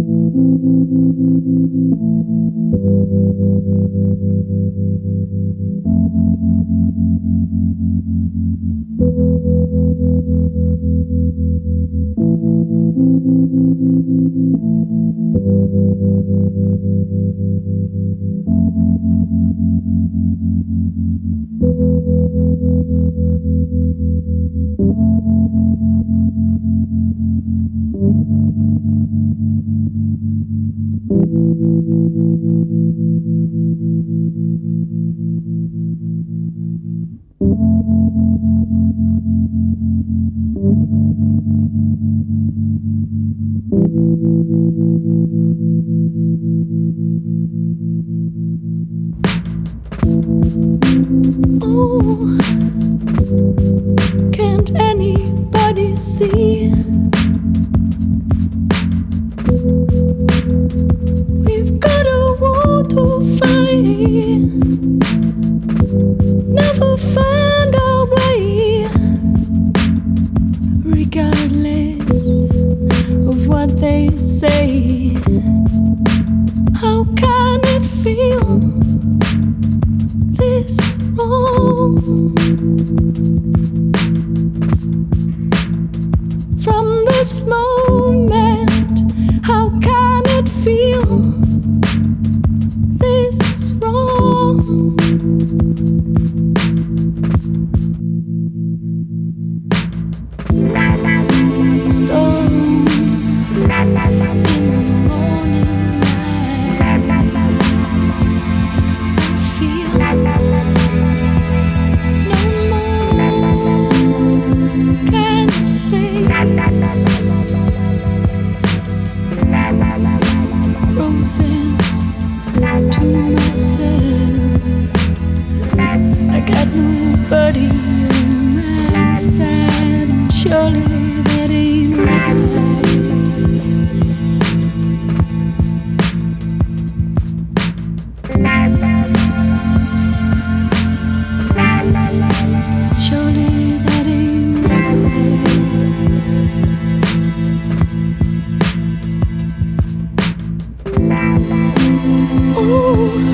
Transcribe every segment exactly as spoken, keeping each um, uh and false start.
Oh, can't anybody see? We've got a war to fight. Never find our way, regardless of what they say. How can it feel this wrong? From this moment, how can it feel this wrong? Storm in the morning light, I feel no more can I say. Frozen to myself, I got nobody on my side, and surely that ain't right. Surely that ain't right. Ooh,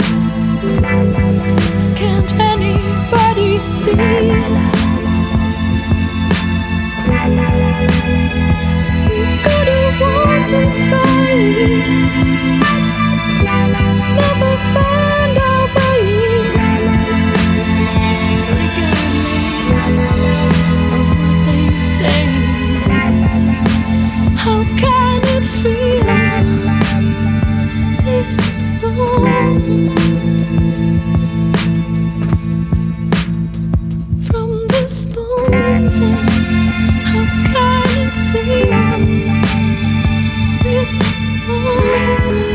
can't anybody see? We've got a war to fight. Never find our way, regardless of what they say. How can it feel this wrong? From this moment, how can it feel this wrong?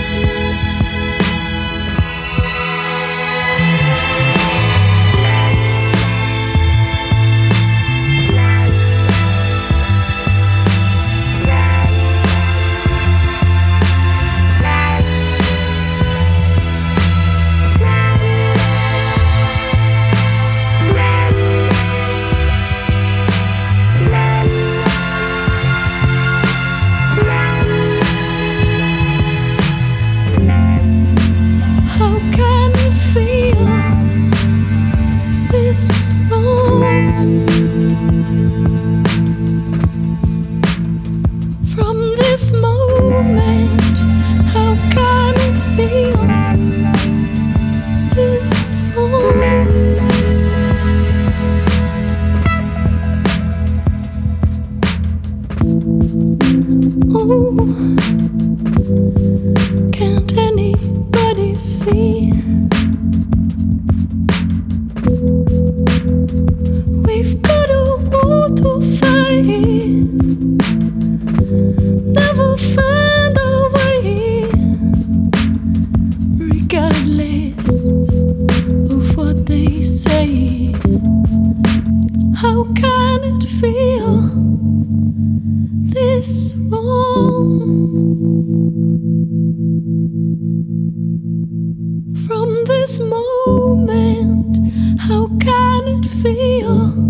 How can it feel this wrong? From this moment, how can it feel this wrong? Oh, can't anybody see? We've got a war to fight. Never find our way, regardless of what they say. How can it feel this wrong? From this moment, how can it feel